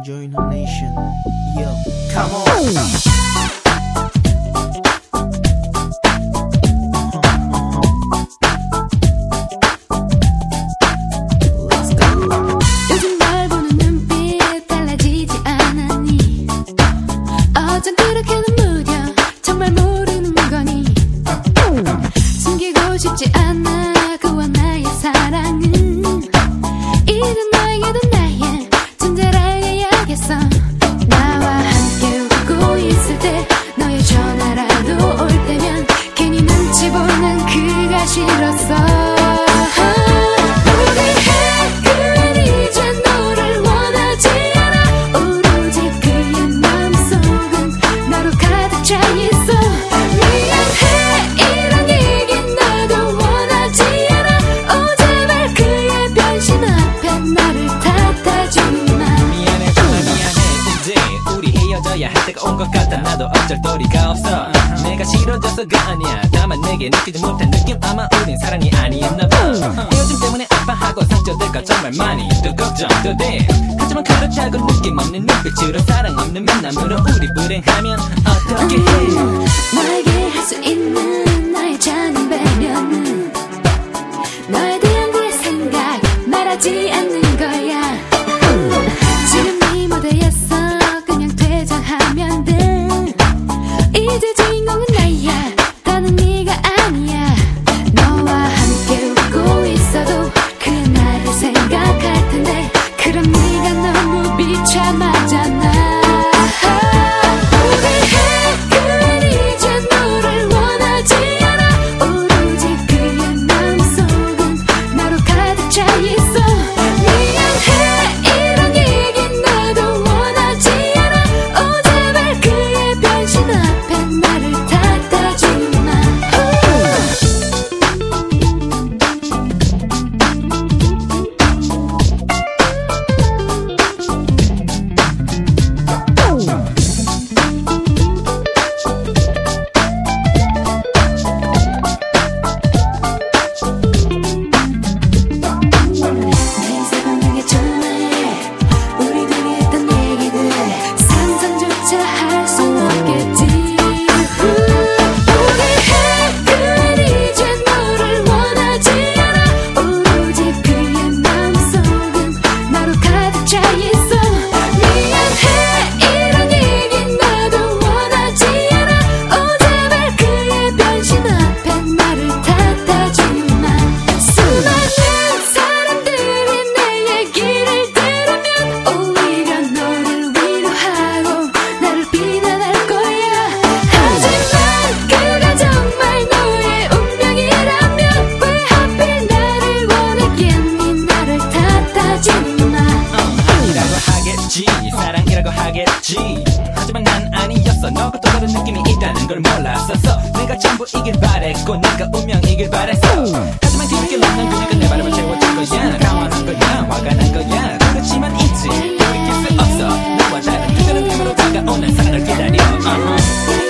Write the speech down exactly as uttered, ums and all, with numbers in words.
Join the nation. Yo, come on. 쉽지 않아 그와 나의 사랑은 이젠 너에게도 나의 존재를 알려야겠어. 나와 함께 웃고 있을 때 너의 전화라도 올 때면 괜히 눈치 보는 그가 싫었어. 할 때가 온 것 같아. 나도 어쩔 도리가 없어. 내가 싫어져서가 아니야. 다만 내게 느끼지 못한 느낌. 아마 우린 사랑이 아니었나봐. 헤어짐 때문에 아파하고 상처될까 정말 많이 또 걱정도 돼. 하지만 그렇다고 느낌 없는 눈빛으로 사랑 없는 만남으로 우리 불행하면 어떻게 해. 너에게 할 수 있는 나의 작은 배려는 너에 대한 그의 생각 말하지 않는 거야. 지금 네 무대에서 하면 돼. 이제 주인공은 나야. 다른 네가 아니야. 너와 함께 웃고 있어도 그의 나를 생각할 텐데 그럼 네가 너무 비참하잖아. 사랑이라고 하겠지. 하지만 난 아니었어. 너가 또 다른 느낌이 있다는 걸 몰랐었어. 내가 전부이길 바랬고 네가 운명이길 바랬어. 하지만 뒤늦게 만난 그녀가 내 바람을 채워준 거야. 강화한 거야, 화가 난 거야. 그렇지만 있지 돌이킬 수 없어. 너와 다른 특별한 느낌으로 다가오는 사랑을 기다려. uh-huh.